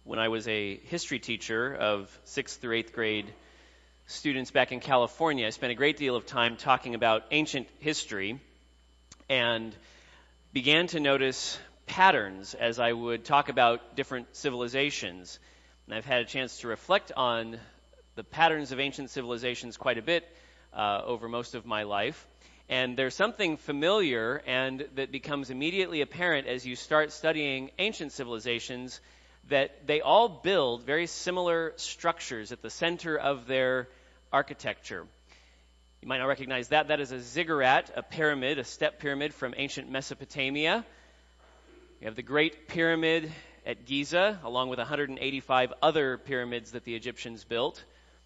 when I was a history teacher of 6th through 8th grade students back in California. I spent a great deal of time talking about ancient history and began to notice patterns as I would talk about different civilizations. And I've had a chance to reflect on the patterns of ancient civilizations quite a bit over most of my life. And there's something familiar and that becomes immediately apparent as you start studying ancient civilizations, that they all build very similar structures at the center of their architecture. You might not recognize that. That is a ziggurat, a pyramid, a step pyramid from ancient Mesopotamia. You have the Great Pyramid at Giza, along with 185 other pyramids that the Egyptians built.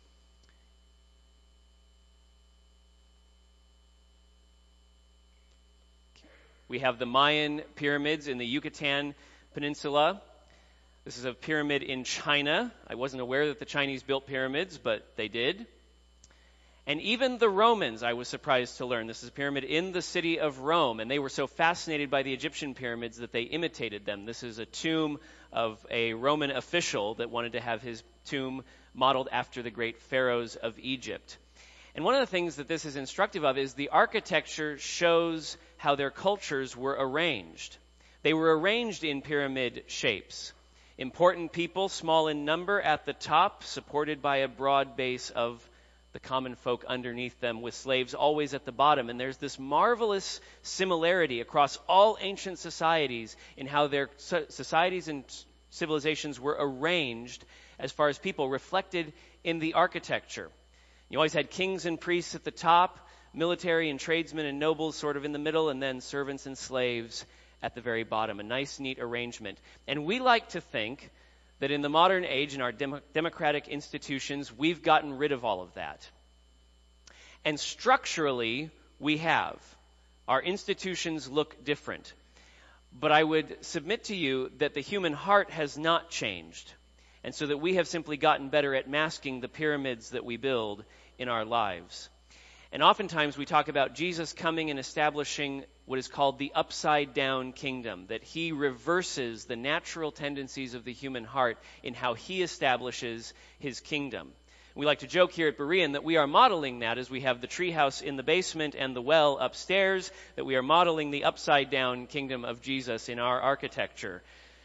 We have the Mayan pyramids in the Yucatan Peninsula. This is a pyramid in China. I wasn't aware that the Chinese built pyramids, but they did. And even the Romans, I was surprised to learn. This is a pyramid in the city of Rome, and they were so fascinated by the Egyptian pyramids that they imitated them. This is a tomb of a Roman official that wanted to have his tomb modeled after the great pharaohs of Egypt. And one of the things that this is instructive of is the architecture shows how their cultures were arranged. They were arranged in pyramid shapes. Important people, small in number at the top, supported by a broad base of the common folk underneath them, with slaves always at the bottom. And there's this marvelous similarity across all ancient societies in how their societies and civilizations were arranged as far as people, reflected in the architecture. You always had kings and priests at the top, military and tradesmen and nobles sort of in the middle, and then servants and slaves at the very bottom. A nice, neat arrangement. And we like to think that in the modern age, in our democratic institutions, we've gotten rid of all of that. And structurally, we have. Our institutions look different. But I would submit to you that the human heart has not changed. And so that we have simply gotten better at masking the pyramids that we build in our lives. And oftentimes we talk about Jesus coming and establishing what is called the upside-down kingdom, that he reverses the natural tendencies of the human heart in how he establishes his kingdom. We like to joke here at Berean that we are modeling that as we have the treehouse in the basement and the well upstairs, that we are modeling the upside-down kingdom of Jesus in our architecture.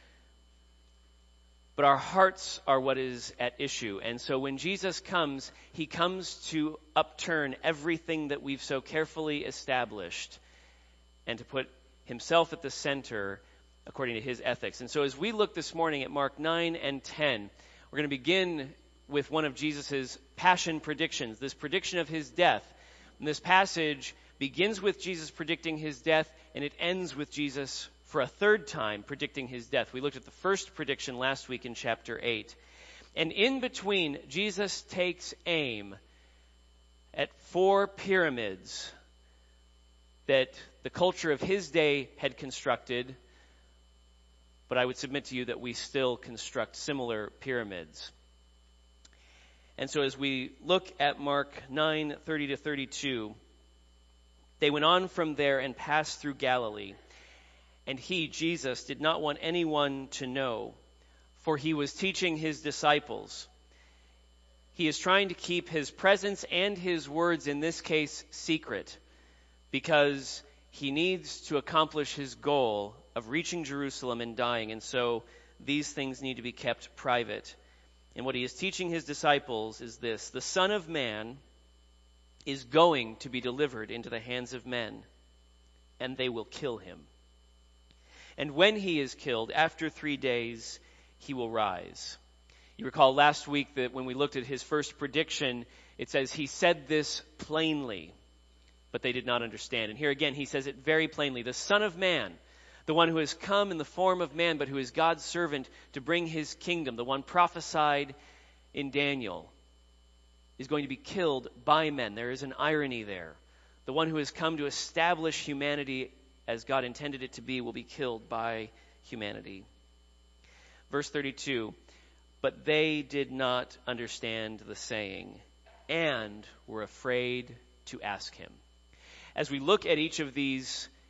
But our hearts are what is at issue. And so when Jesus comes, he comes to upturn everything that we've so carefully established and to put himself at the center according to his ethics. And so as we look this morning at Mark 9 and 10, we're going to begin with one of Jesus' passion predictions, this prediction of his death. And this passage begins with Jesus predicting his death, and it ends with Jesus for a third time predicting his death. We looked at the first prediction last week in chapter 8. And in between, Jesus takes aim at 4 pyramids that the culture of his day had constructed, but I would submit to you that we still construct similar pyramids. And so as we look at Mark 9:30-32, they went on from there and passed through Galilee. And he, Jesus, did not want anyone to know, for he was teaching his disciples. He is trying to keep his presence and his words, in this case, secret, because he needs to accomplish his goal of reaching Jerusalem and dying. And so these things need to be kept private. And what he is teaching his disciples is this: the Son of Man is going to be delivered into the hands of men, and they will kill him. And when he is killed, after 3 days, he will rise. You recall last week that when we looked at his first prediction, it says he said this plainly, but they did not understand. And here again, he says it very plainly. The Son of Man, the one who has come in the form of man, but who is God's servant to bring his kingdom, the one prophesied in Daniel, is going to be killed by men. There is an irony there. The one who has come to establish humanity as God intended it to be will be killed by humanity. Verse 32, but they did not understand the saying and were afraid to ask him. As we look at each of these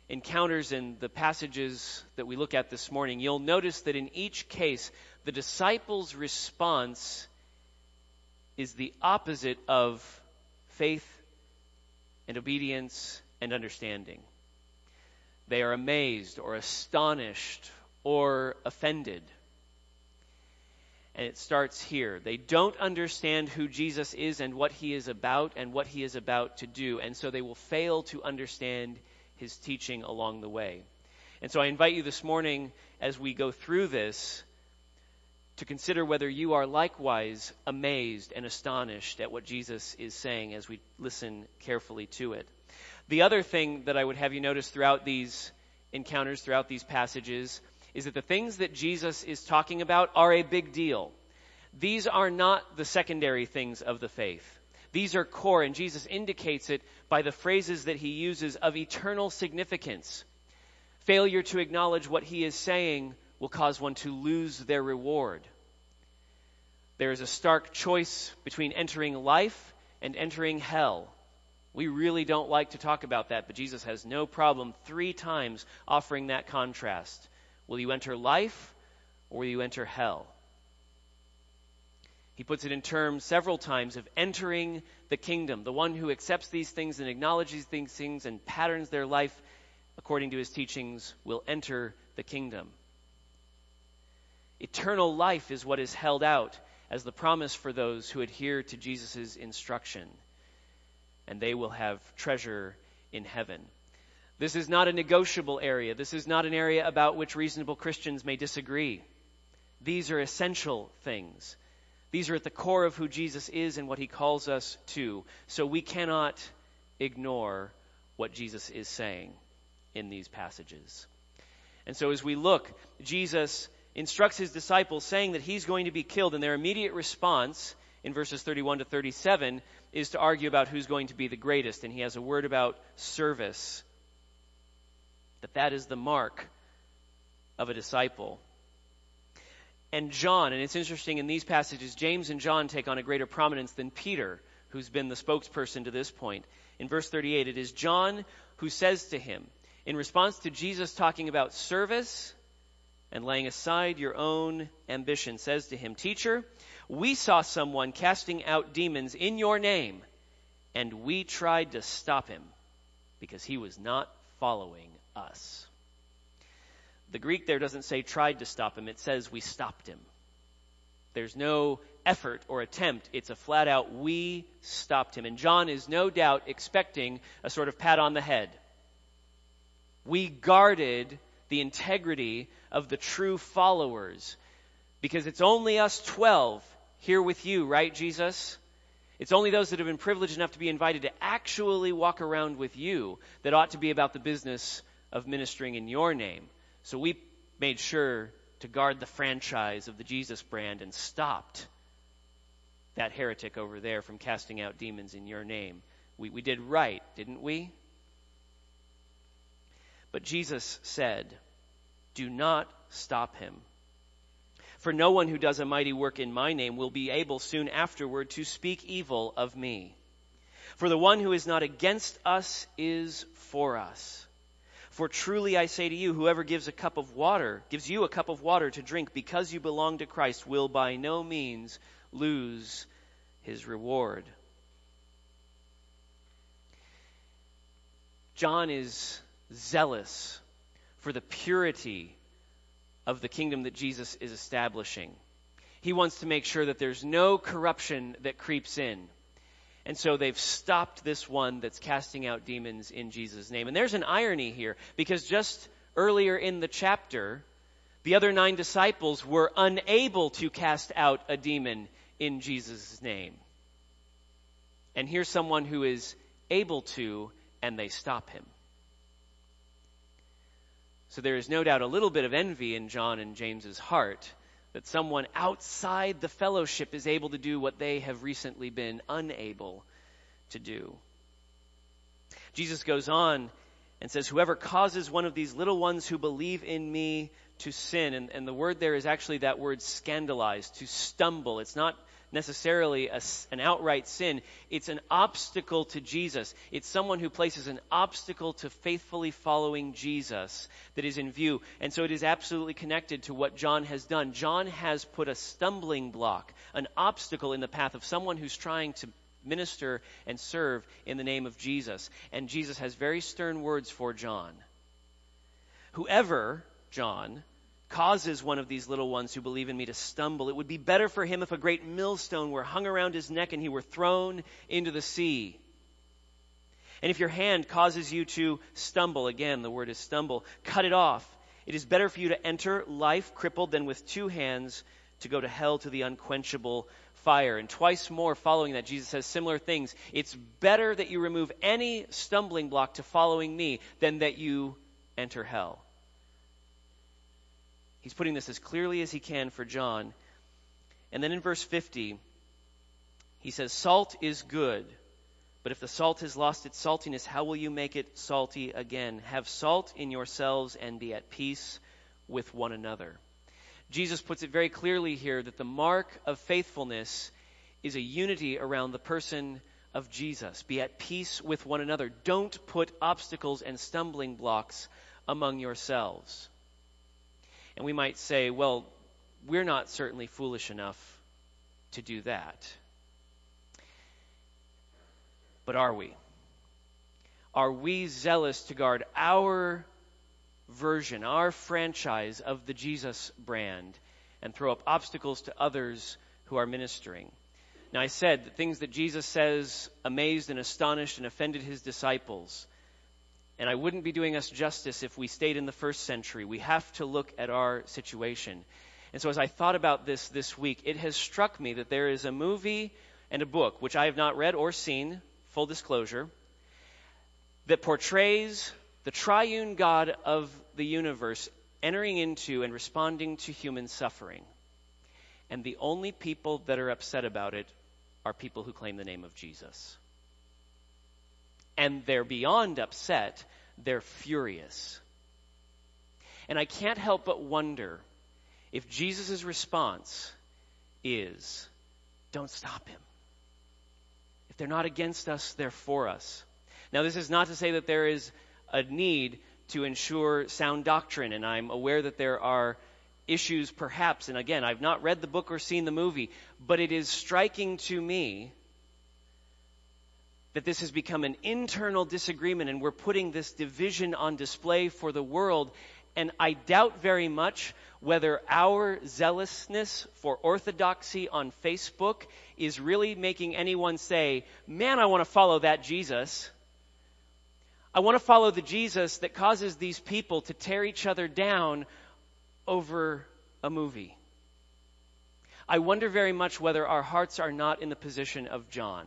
encounters in the passages that we look at this morning, you'll notice that in each case, the disciples' response is the opposite of faith and obedience and understanding. They are amazed or astonished or offended. And it starts here. They don't understand who Jesus is and what he is about and what he is about to do. And so they will fail to understand his teaching along the way. And so I invite you this morning, as we go through this, to consider whether you are likewise amazed and astonished at what Jesus is saying as we listen carefully to it. The other thing that I would have you notice throughout these encounters, throughout these passages, is that the things that Jesus is talking about are a big deal. These are not the secondary things of the faith. These are core, and Jesus indicates it by the phrases that he uses of eternal significance. Failure to acknowledge what he is saying will cause one to lose their reward. There is a stark choice between entering life and entering hell. We really don't like to talk about that, but Jesus has no problem 3 times offering that contrast. Will you enter life or will you enter hell? He puts it in terms several times of entering the kingdom. The one who accepts these things and acknowledges these things and patterns their life according to his teachings will enter the kingdom. Eternal life is what is held out as the promise for those who adhere to Jesus' instruction, and they will have treasure in heaven. This is not a negotiable area. This is not an area about which reasonable Christians may disagree. These are essential things. These are at the core of who Jesus is and what he calls us to. So we cannot ignore what Jesus is saying in these passages. And so as we look, Jesus instructs his disciples saying that he's going to be killed, and their immediate response in verses 31 to 37 is to argue about who's going to be the greatest. And he has a word about service, that is the mark of a disciple. And John, and it's interesting in these passages, James and John take on a greater prominence than Peter, who's been the spokesperson to this point. In verse 38, it is John who says to him, in response to Jesus talking about service and laying aside your own ambition, says to him, "Teacher, we saw someone casting out demons in your name, and we tried to stop him because he was not following us." The Greek there doesn't say tried to stop him. It says we stopped him. There's no effort or attempt. It's a flat out, we stopped him. And John is no doubt expecting a sort of pat on the head. We guarded the integrity of the true followers because it's only us 12 here with you, right, Jesus? It's only those that have been privileged enough to be invited to actually walk around with you that ought to be about the business of ministering in your name. So we made sure to guard the franchise of the Jesus brand and stopped that heretic over there from casting out demons in your name. We did right, didn't we? But Jesus said, "Do not stop him. For no one who does a mighty work in my name will be able soon afterward to speak evil of me. For the one who is not against us is for us. For truly I say to you, whoever gives you a cup of water to drink because you belong to Christ will by no means lose his reward." John is zealous for the purity of the kingdom that Jesus is establishing. He wants to make sure that there's no corruption that creeps in. And so they've stopped this one that's casting out demons in Jesus' name. And there's an irony here, because just earlier in the chapter, the other 9 disciples were unable to cast out a demon in Jesus' name. And here's someone who is able to, and they stop him. So there is no doubt a little bit of envy in John and James's heart that someone outside the fellowship is able to do what they have recently been unable to do. Jesus goes on and says, "Whoever causes one of these little ones who believe in me to sin. And the word there is actually that word scandalize, to stumble. It's not necessarily an outright sin. It's an obstacle to Jesus. It's someone who places an obstacle to faithfully following Jesus that is in view. And so it is absolutely connected to what John has done. John has put a stumbling block, an obstacle in the path of someone who's trying to minister and serve in the name of Jesus. And Jesus has very stern words for John. Whoever, John, causes one of these little ones who believe in me to stumble, it would be better for him if a great millstone were hung around his neck and he were thrown into the sea. And if your hand causes you to stumble, again, the word is stumble, cut it off. It is better for you to enter life crippled than with two hands to go to hell, to the unquenchable fire. And twice more following that, Jesus says similar things. It's better that you remove any stumbling block to following me than that you enter hell. He's putting this as clearly as he can for John. And then in verse 50, he says, salt is good, but if the salt has lost its saltiness, how will you make it salty again? Have salt in yourselves and be at peace with one another. Jesus puts it very clearly here that the mark of faithfulness is a unity around the person of Jesus. Be at peace with one another. Don't put obstacles and stumbling blocks among yourselves. And we might say, well, we're not certainly foolish enough to do that. But are we? Are we zealous to guard our version, our franchise of the Jesus brand, and throw up obstacles to others who are ministering? Now, I said that things that Jesus says amazed and astonished and offended his disciples. And I wouldn't be doing us justice if we stayed in the first century. We have to look at our situation. And so as I thought about this week, it has struck me that there is a movie and a book, which I have not read or seen, full disclosure, that portrays the triune God of the universe entering into and responding to human suffering. And the only people that are upset about it are people who claim the name of Jesus. And they're beyond upset, they're furious. And I can't help but wonder if Jesus' response is, don't stop him. If they're not against us, they're for us. Now, this is not to say that there is a need to ensure sound doctrine, and I'm aware that there are issues perhaps, and again, I've not read the book or seen the movie, but it is striking to me that this has become an internal disagreement and we're putting this division on display for the world. And I doubt very much whether our zealousness for orthodoxy on Facebook is really making anyone say, man, I want to follow that Jesus. I want to follow the Jesus that causes these people to tear each other down over a movie. I wonder very much whether our hearts are not in the position of John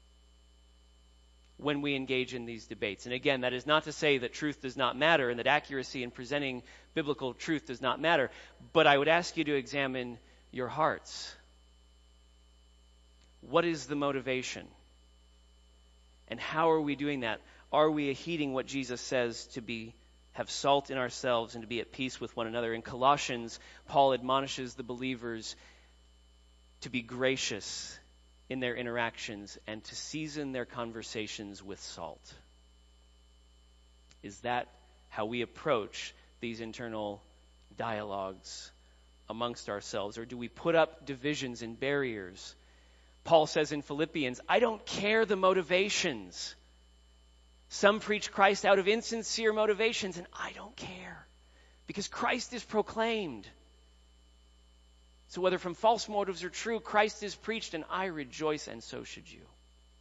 when we engage in these debates. And again, that is not to say that truth does not matter and that accuracy in presenting biblical truth does not matter. But I would ask you to examine your hearts. What is the motivation? And how are we doing that? Are we heeding what Jesus says to have salt in ourselves and to be at peace with one another? In Colossians, Paul admonishes the believers to be gracious in their interactions and to season their conversations with salt. Is that how we approach these internal dialogues amongst ourselves? Or do we put up divisions and barriers? Paul says in Philippians, I don't care the motivations. Some preach Christ out of insincere motivations, and I don't care because Christ is proclaimed. So whether from false motives or true, Christ is preached, and I rejoice, and so should you.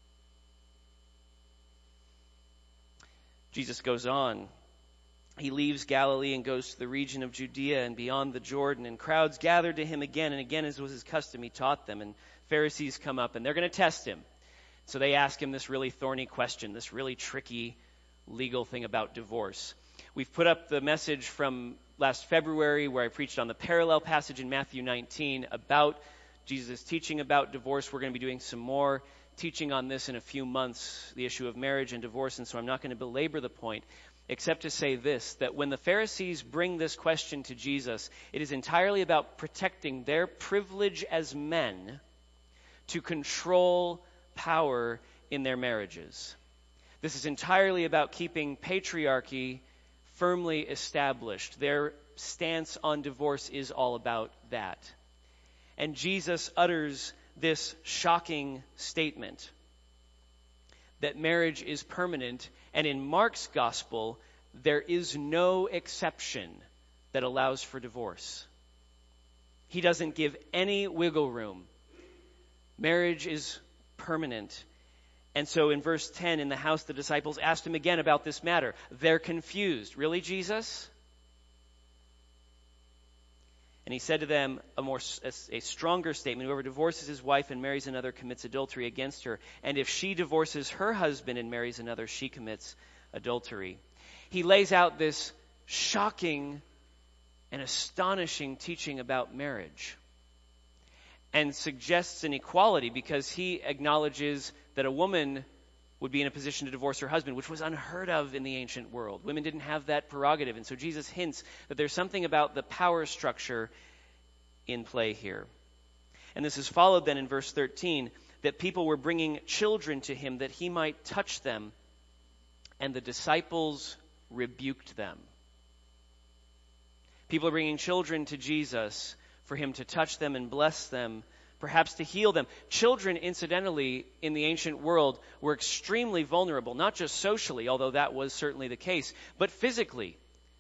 Jesus goes on. He leaves Galilee and goes to the region of Judea and beyond the Jordan, and crowds gathered to him again and again, as was his custom. He taught them, and Pharisees come up, and they're going to test him. So they ask him this really thorny question, this really tricky legal thing about divorce. We've put up the message from last February where I preached on the parallel passage in Matthew 19 about Jesus' teaching about divorce. We're going to be doing some more teaching on this in a few months, the issue of marriage and divorce, and so I'm not going to belabor the point. except to say this, that when the Pharisees bring this question to Jesus, it is entirely about protecting their privilege as men to control power in their marriages. This is entirely about keeping patriarchy firmly established. Their stance on divorce is all about that. And Jesus utters this shocking statement that marriage is permanent, and in Mark's gospel, there is no exception that allows for divorce. He doesn't give any wiggle room. Marriage is permanent. And so in verse 10, in the house, the disciples asked him again about this matter. They're confused. Really, Jesus? And he said to them a stronger statement. Whoever divorces his wife and marries another commits adultery against her. And if she divorces her husband and marries another, she commits adultery. He lays out this shocking and astonishing teaching about marriage and suggests an equality because he acknowledges that a woman would be in a position to divorce her husband, which was unheard of in the ancient world. Women didn't have that prerogative. And so Jesus hints that there's something about the power structure in play here. And this is followed then in verse 13, that people were bringing children to him that he might touch them, and the disciples rebuked them. People are bringing children to Jesus for him to touch them and bless them, perhaps to heal them. Children, incidentally, in the ancient world were extremely vulnerable, not just socially, although that was certainly the case, but physically.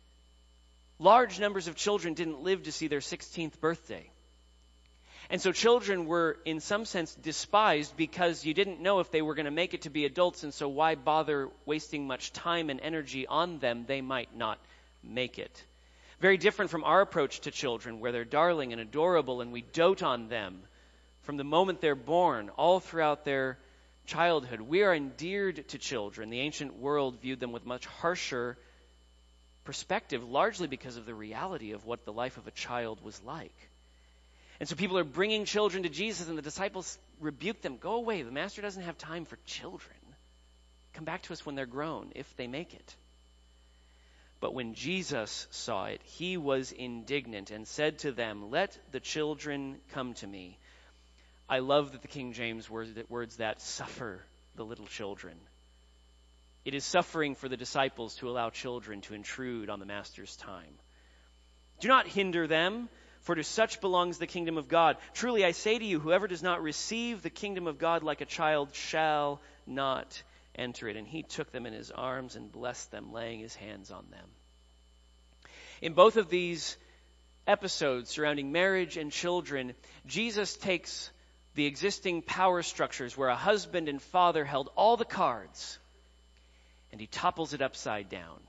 Large numbers of children didn't live to see their 16th birthday. And so children were, in some sense, despised because you didn't know if they were going to make it to be adults, and so why bother wasting much time and energy on them? They might not make it. Very different from our approach to children, where they're darling and adorable, and we dote on them from the moment they're born, all throughout their childhood. We are endeared to children. The ancient world viewed them with much harsher perspective, largely because of the reality of what the life of a child was like. And so people are bringing children to Jesus, and the disciples rebuke them. Go away. The master doesn't have time for children. Come back to us when they're grown, if they make it. But when Jesus saw it, he was indignant and said to them, "Let the children come to me." I love that the King James words that suffer the little children. It is suffering for the disciples to allow children to intrude on the master's time. Do not hinder them, for to such belongs the kingdom of God. Truly I say to you, whoever does not receive the kingdom of God like a child shall not enter it. And he took them in his arms and blessed them, laying his hands on them. In both of these episodes surrounding marriage and children, Jesus takes the existing power structures where a husband and father held all the cards, and he topples it upside down.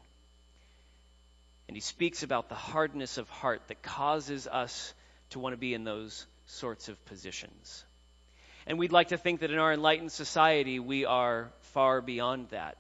And he speaks about the hardness of heart that causes us to want to be in those sorts of positions. And we'd like to think that in our enlightened society, we are far beyond that.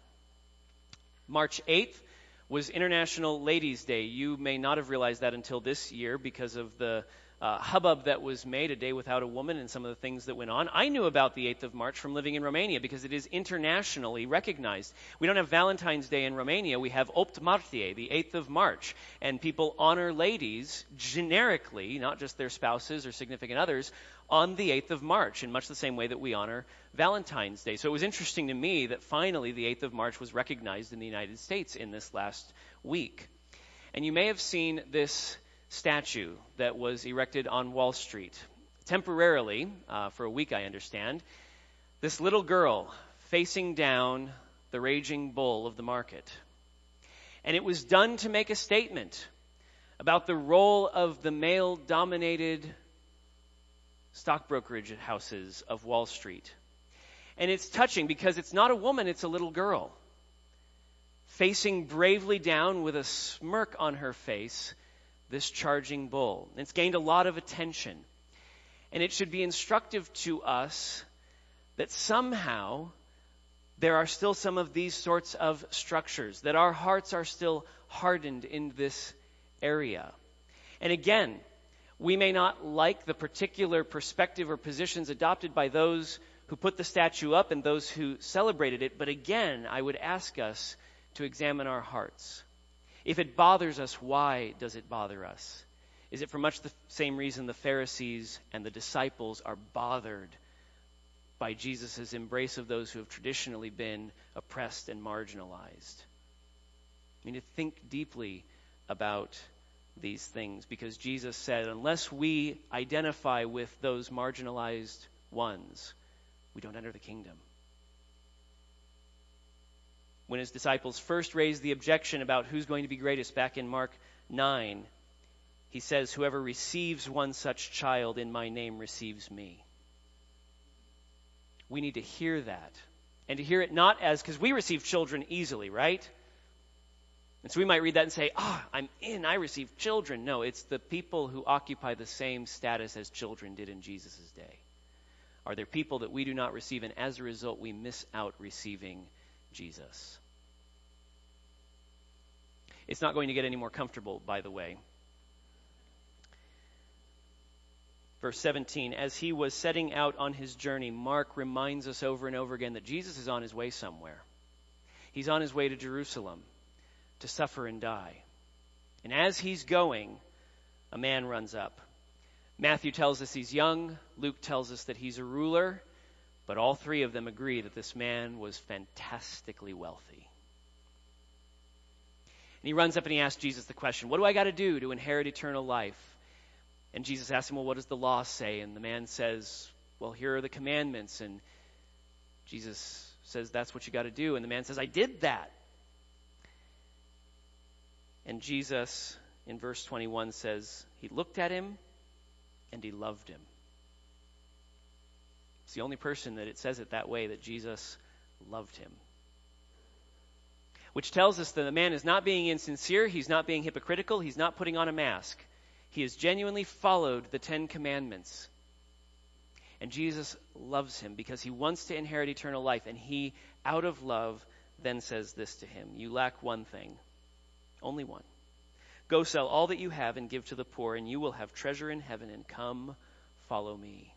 March 8th was International Ladies' Day. You may not have realized that until this year because of the hubbub that was made, a day without a woman, and some of the things that went on. I knew about the 8th of March from living in Romania because it is internationally recognized. We don't have Valentine's Day in Romania. We have 8 Martie, the 8th of March. And people honor ladies generically, not just their spouses or significant others, on the 8th of March in much the same way that we honor Valentine's Day. So it was interesting to me that finally the 8th of March was recognized in the United States in this last week. And you may have seen this statue that was erected on Wall Street. Temporarily, for a week I understand, this little girl facing down the raging bull of the market. And it was done to make a statement about the role of the male-dominated stock brokerage houses of Wall Street. And it's touching because it's not a woman, it's a little girl facing bravely down with a smirk on her face this charging bull. It's gained a lot of attention. And it should be instructive to us that somehow there are still some of these sorts of structures, that our hearts are still hardened in this area. And again, we may not like the particular perspective or positions adopted by those who put the statue up and those who celebrated it, but again, I would ask us to examine our hearts. If it bothers us, why does it bother us? Is it for much the same reason the Pharisees and the disciples are bothered by Jesus' embrace of those who have traditionally been oppressed and marginalized? We need to think deeply about these things, because Jesus said, unless we identify with those marginalized ones, we don't enter the kingdom. When his disciples first raised the objection about who's going to be greatest back in Mark 9, he says, whoever receives one such child in my name receives me. We need to hear that. And to hear it not as, because we receive children easily, right? And so we might read that and say, I'm in, I receive children. No, it's the people who occupy the same status as children did in Jesus' day. Are there people that we do not receive, and as a result we miss out receiving Jesus? It's not going to get any more comfortable, by the way. Verse 17, as he was setting out on his journey, Mark reminds us over and over again that Jesus is on his way somewhere. He's on his way to Jerusalem to suffer and die. And as he's going, a man runs up. Matthew tells us he's young. Luke tells us that he's a ruler. But all three of them agree that this man was fantastically wealthy. And he runs up and he asks Jesus the question, what do I got to do to inherit eternal life? And Jesus asks him, well, what does the law say? And the man says, well, here are the commandments. And Jesus says, that's what you got to do. And the man says, I did that. And Jesus, in verse 21, says, he looked at him and he loved him. It's the only person that it says it that way, that Jesus loved him. Which tells us that the man is not being insincere, he's not being hypocritical, he's not putting on a mask. He has genuinely followed the 10 commandments. And Jesus loves him because he wants to inherit eternal life. And he, out of love, then says this to him, you lack one thing. Only one. Go sell all that you have and give to the poor, and you will have treasure in heaven, and come, follow me.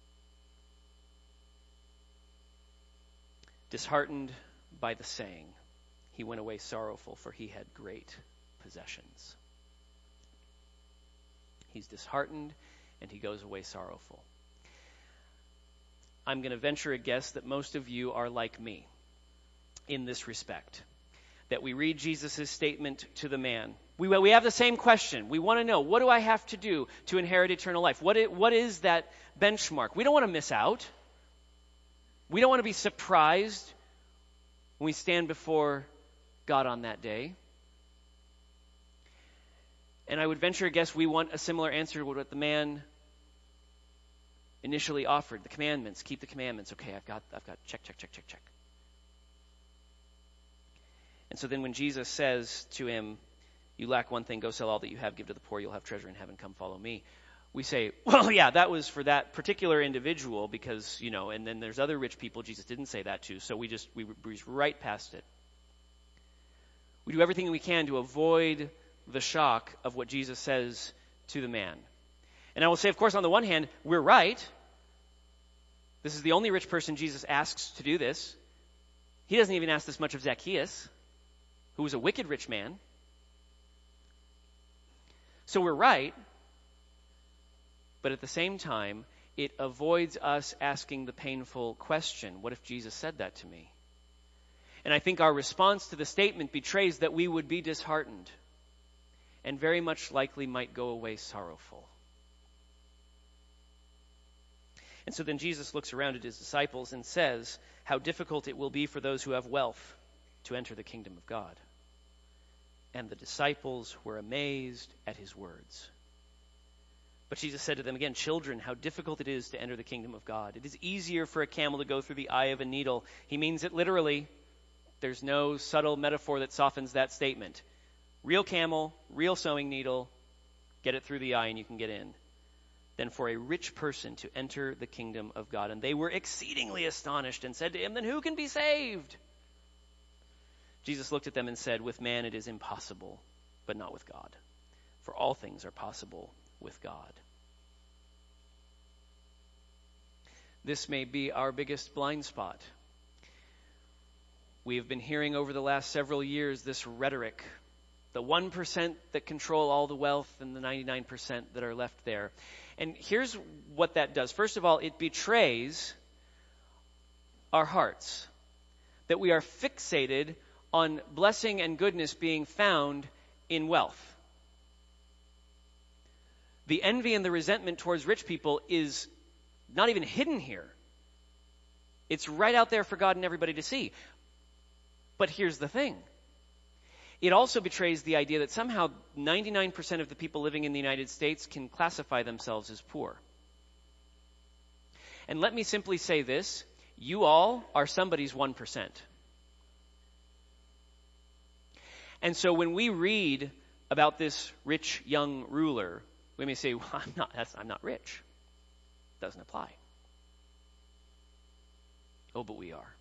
Disheartened by the saying, he went away sorrowful, for he had great possessions. He's disheartened, and he goes away sorrowful. I'm going to venture a guess that most of you are like me in this respect. That we read Jesus' statement to the man. We have the same question. We want to know, what do I have to do to inherit eternal life? What is that benchmark? We don't want to miss out. We don't want to be surprised when we stand before God on that day. And I would venture a guess we want a similar answer to what the man initially offered. The commandments. Keep the commandments. Okay, I've got check. And so then when Jesus says to him, you lack one thing, go sell all that you have, give to the poor, you'll have treasure in heaven, come follow me. We say, well, yeah, that was for that particular individual because, and then there's other rich people Jesus didn't say that to, so we breeze right past it. We do everything we can to avoid the shock of what Jesus says to the man. And I will say, of course, on the one hand, we're right. This is the only rich person Jesus asks to do this. He doesn't even ask this much of Zacchaeus, who was a wicked rich man. So we're right, but at the same time, it avoids us asking the painful question, what if Jesus said that to me? And I think our response to the statement betrays that we would be disheartened and very much likely might go away sorrowful. And so then Jesus looks around at his disciples and says how difficult it will be for those who have wealth to enter the kingdom of God. And the disciples were amazed at his words. But Jesus said to them again, children, how difficult it is to enter the kingdom of God. It is easier for a camel to go through the eye of a needle. He means it literally. There's no subtle metaphor that softens that statement. Real camel, real sewing needle, get it through the eye and you can get in. Than for a rich person to enter the kingdom of God. And they were exceedingly astonished and said to him, then who can be saved? Jesus looked at them and said, with man it is impossible, but not with God. For all things are possible with God. This may be our biggest blind spot. We have been hearing over the last several years this rhetoric, the 1% that control all the wealth and the 99% that are left there. And here's what that does. First of all, it betrays our hearts, that we are fixated on blessing and goodness being found in wealth. The envy and the resentment towards rich people is not even hidden here. It's right out there for God and everybody to see. But here's the thing. It also betrays the idea that somehow 99% of the people living in the United States can classify themselves as poor. And let me simply say this. You all are somebody's 1%. And so when we read about this rich young ruler, we may say, well, I'm not rich. Doesn't apply. Oh, but we are.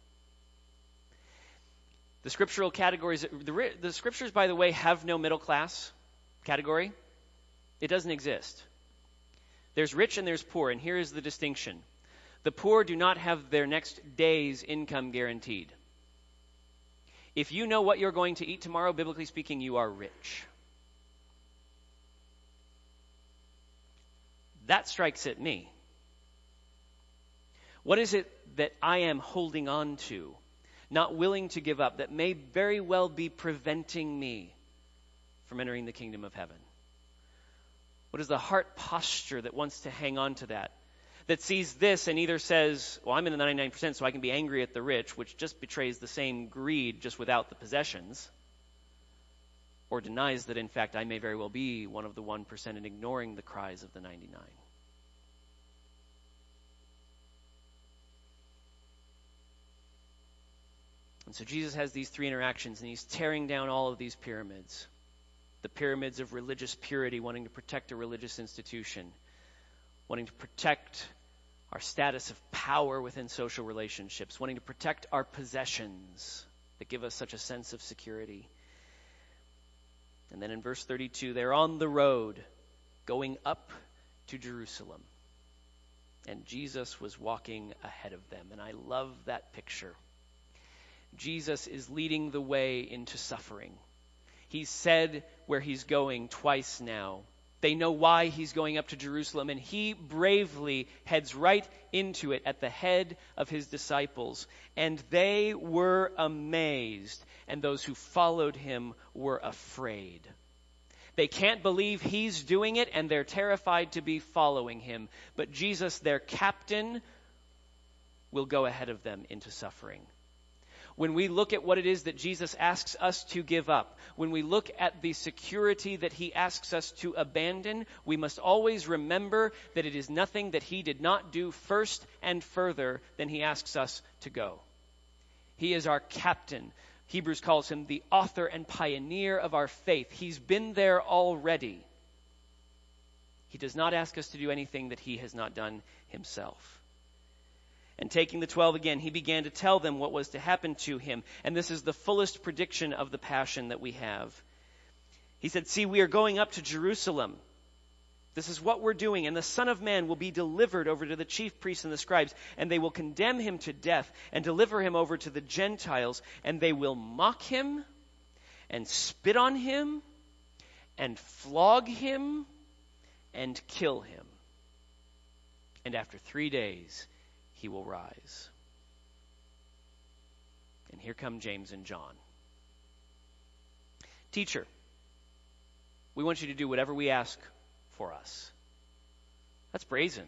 The scriptural categories, the scriptures, by the way, have no middle class category. It doesn't exist. There's rich and there's poor, and here is the distinction. The poor do not have their next day's income guaranteed. If you know what you're going to eat tomorrow, biblically speaking, you are rich. That strikes at me. What is it that I am holding on to, not willing to give up, that may very well be preventing me from entering the kingdom of heaven? What is the heart posture that wants to hang on to that sees this and either says, well, I'm in the 99%, so I can be angry at the rich, which just betrays the same greed, just without the possessions, or denies that, in fact, I may very well be one of the 1% and ignoring the cries of the 99. And so Jesus has these three interactions, and he's tearing down all of these pyramids. The pyramids of religious purity, wanting to protect a religious institution, wanting to protect our status of power within social relationships, wanting to protect our possessions that give us such a sense of security. And then in verse 32, they're on the road going up to Jerusalem. And Jesus was walking ahead of them. And I love that picture. Jesus is leading the way into suffering. He's said where he's going twice now. They know why he's going up to Jerusalem, and he bravely heads right into it at the head of his disciples. And they were amazed, and those who followed him were afraid. They can't believe he's doing it, and they're terrified to be following him. But Jesus, their captain, will go ahead of them into suffering. When we look at what it is that Jesus asks us to give up, when we look at the security that he asks us to abandon, we must always remember that it is nothing that he did not do first and further than he asks us to go. He is our captain. Hebrews calls him the author and pioneer of our faith. He's been there already. He does not ask us to do anything that he has not done himself. And taking the 12 again, he began to tell them what was to happen to him. And this is the fullest prediction of the passion that we have. He said, see, we are going up to Jerusalem. This is what we're doing. And the Son of Man will be delivered over to the chief priests and the scribes. And they will condemn him to death and deliver him over to the Gentiles. And they will mock him and spit on him and flog him and kill him. And after 3 days, he will rise. And here come James and John. Teacher, we want you to do whatever we ask for us. That's brazen.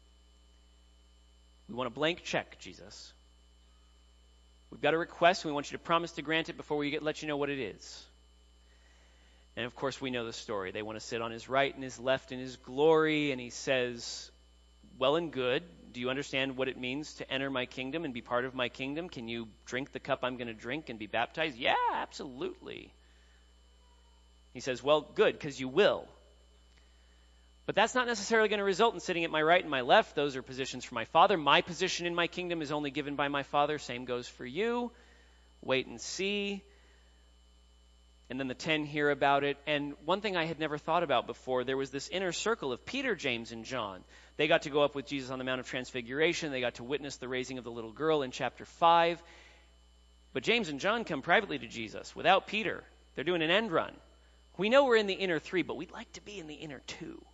We want a blank check, Jesus. We've got a request, and we want you to promise to grant it before we let you know what it is. And of course, we know the story. They want to sit on his right and his left in his glory, and he says, well and good. Do you understand what it means to enter my kingdom and be part of my kingdom? Can you drink the cup I'm going to drink and be baptized? Yeah, absolutely. He says, well, good, because you will. But that's not necessarily going to result in sitting at my right and my left. Those are positions for my Father. My position in my kingdom is only given by my Father. Same goes for you. Wait and see. And then the 10 hear about it. And one thing I had never thought about before, there was this inner circle of Peter, James, and John. They got to go up with Jesus on the Mount of Transfiguration. They got to witness the raising of the little girl in chapter 5. But James and John come privately to Jesus without Peter. They're doing an end run. We know we're in the inner 3, but we'd like to be in the inner 2.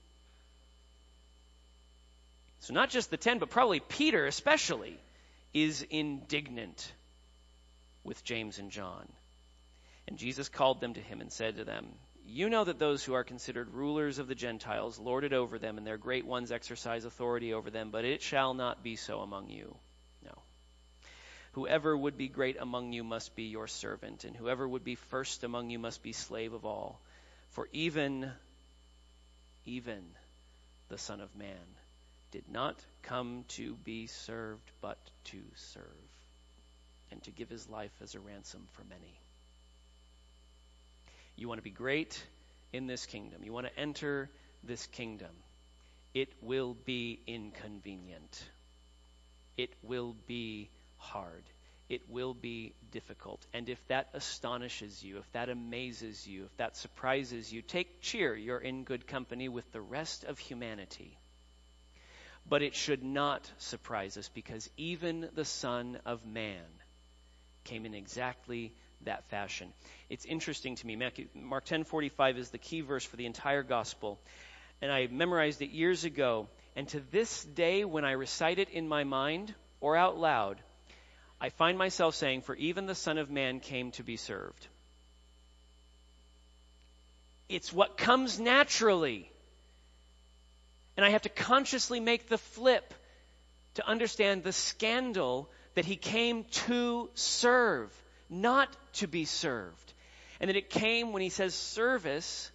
So not just the 10, but probably Peter especially is indignant with James and John. And Jesus called them to him and said to them, "You know that those who are considered rulers of the Gentiles lord it over them, and their great ones exercise authority over them, but it shall not be so among you. No. Whoever would be great among you must be your servant, and whoever would be first among you must be slave of all. For even the Son of Man did not come to be served, but to serve, and to give his life as a ransom for many." You want to be great in this kingdom. You want to enter this kingdom. It will be inconvenient. It will be hard. It will be difficult. And if that astonishes you, if that amazes you, if that surprises you, take cheer. You're in good company with the rest of humanity. But it should not surprise us, because even the Son of Man came in exactly that fashion. It's interesting to me. Mark 10:45 is the key verse for the entire gospel. And I memorized it years ago. And to this day, when I recite it in my mind or out loud, I find myself saying, "For even the Son of Man came to be served." It's what comes naturally. And I have to consciously make the flip to understand the scandal that he came to serve, not to be served. And that it came, when he says service,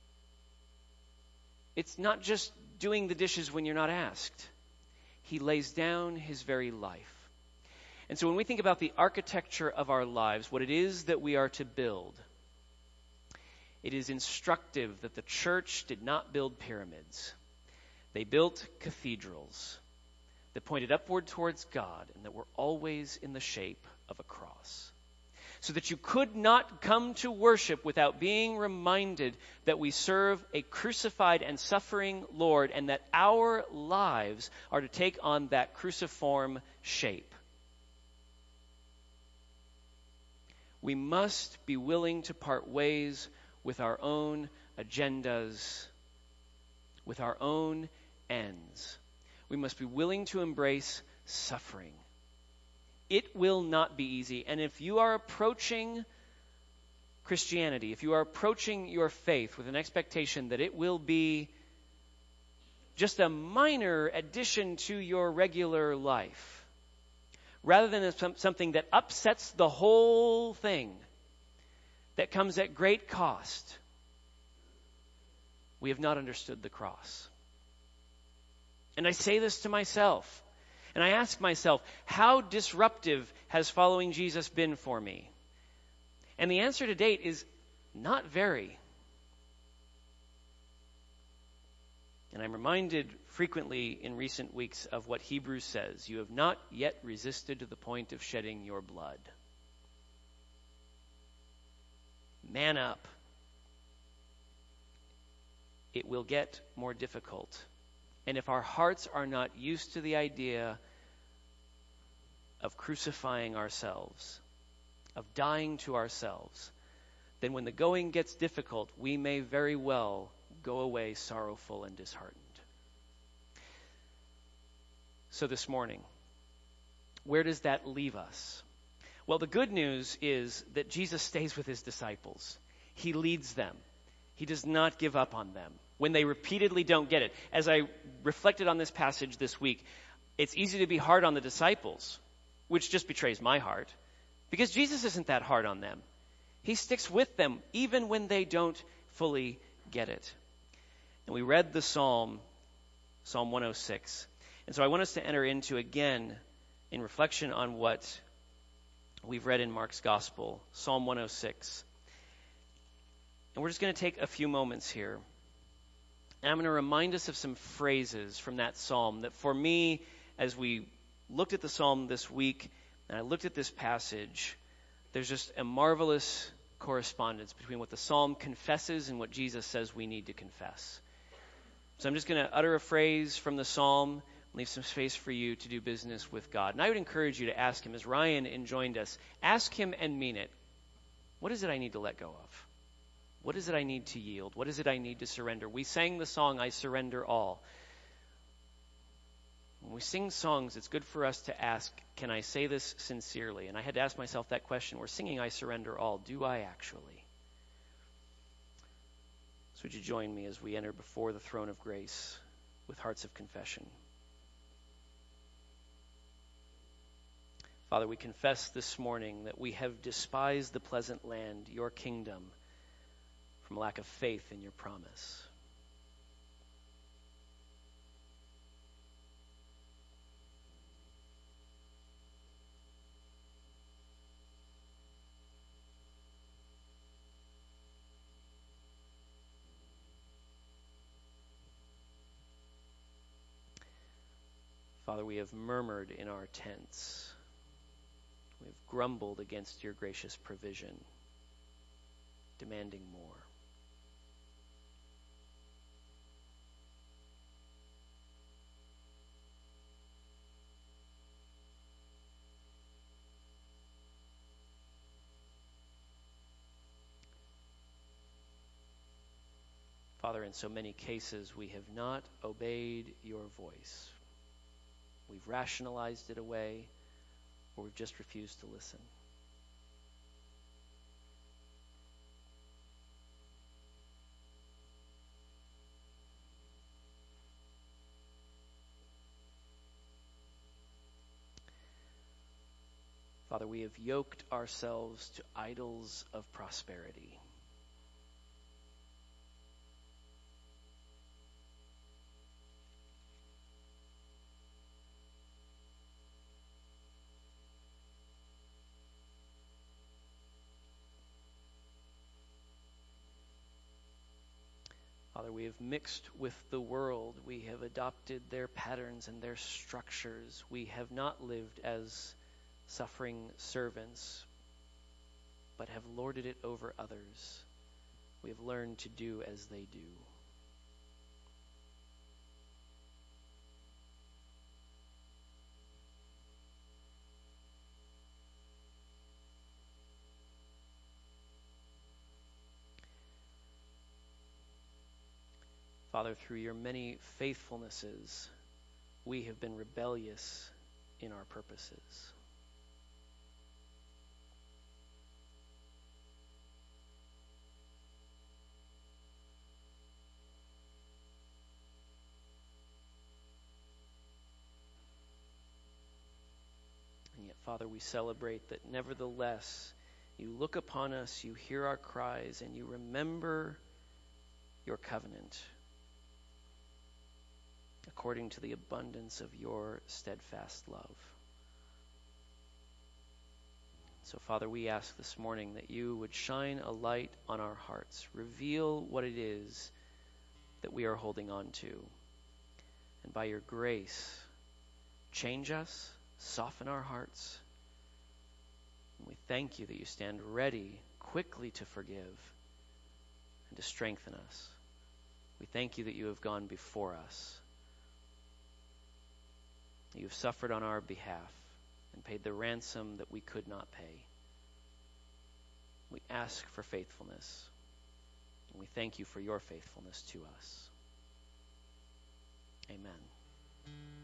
it's not just doing the dishes when you're not asked. He lays down his very life. And so when we think about the architecture of our lives, what it is that we are to build, it is instructive that the church did not build pyramids. They built cathedrals that pointed upward towards God and that were always in the shape of a cross. So that you could not come to worship without being reminded that we serve a crucified and suffering Lord, and that our lives are to take on that cruciform shape. We must be willing to part ways with our own agendas, with our own ends. We must be willing to embrace suffering. It will not be easy. And if you are approaching Christianity, if you are approaching your faith with an expectation that it will be just a minor addition to your regular life, rather than something that upsets the whole thing, that comes at great cost, we have not understood the cross. And I say this to myself. And I ask myself, how disruptive has following Jesus been for me? And the answer to date is not very. And I'm reminded frequently in recent weeks of what Hebrews says: "You have not yet resisted to the point of shedding your blood." Man up. It will get more difficult. And if our hearts are not used to the idea of crucifying ourselves, of dying to ourselves, then when the going gets difficult, we may very well go away sorrowful and disheartened. So this morning, where does that leave us? Well, the good news is that Jesus stays with his disciples. He leads them. He does not give up on them when they repeatedly don't get it. As I reflected on this passage this week, it's easy to be hard on the disciples, which just betrays my heart, because Jesus isn't that hard on them. He sticks with them even when they don't fully get it. And we read the Psalm 106. And so I want us to enter into, again, in reflection on what we've read in Mark's Gospel, Psalm 106. And we're just going to take a few moments here. And I'm going to remind us of some phrases from that psalm that, for me, as we looked at the psalm this week and I looked at this passage, there's just a marvelous correspondence between what the psalm confesses and what Jesus says we need to confess. So I'm just going to utter a phrase from the psalm. leave some space for you to do business with God. And I would encourage you to ask him, as Ryan enjoined us, ask him and mean it. What is it I need to let go of? What is it I need to yield? What is it I need to surrender? We sang the song, I Surrender All. When we sing songs, it's good for us to ask, can I say this sincerely? And I had to ask myself that question. We're singing, I Surrender All. Do I actually? So would you join me as we enter before the throne of grace with hearts of confession? Father, we confess this morning that we have despised the pleasant land, your kingdom, from lack of faith in your promise. Father, we have murmured in our tents. We have grumbled against your gracious provision, demanding more. Father, in so many cases, we have not obeyed your voice. We've rationalized it away, or we've just refused to listen. Father, we have yoked ourselves to idols of prosperity. Father, we have mixed with the world. We have adopted their patterns and their structures. We have not lived as suffering servants, but have lorded it over others. We have learned to do as they do. Father, through your many faithfulnesses, we have been rebellious in our purposes. And yet, Father, we celebrate that nevertheless, you look upon us, you hear our cries, and you remember your covenant according to the abundance of your steadfast love. So, Father, we ask this morning that you would shine a light on our hearts, reveal what it is that we are holding on to, and by your grace, change us, soften our hearts. And we thank you that you stand ready quickly to forgive and to strengthen us. We thank you that you have gone before us. You have suffered on our behalf and paid the ransom that we could not pay. We ask for faithfulness, and we thank you for your faithfulness to us. Amen.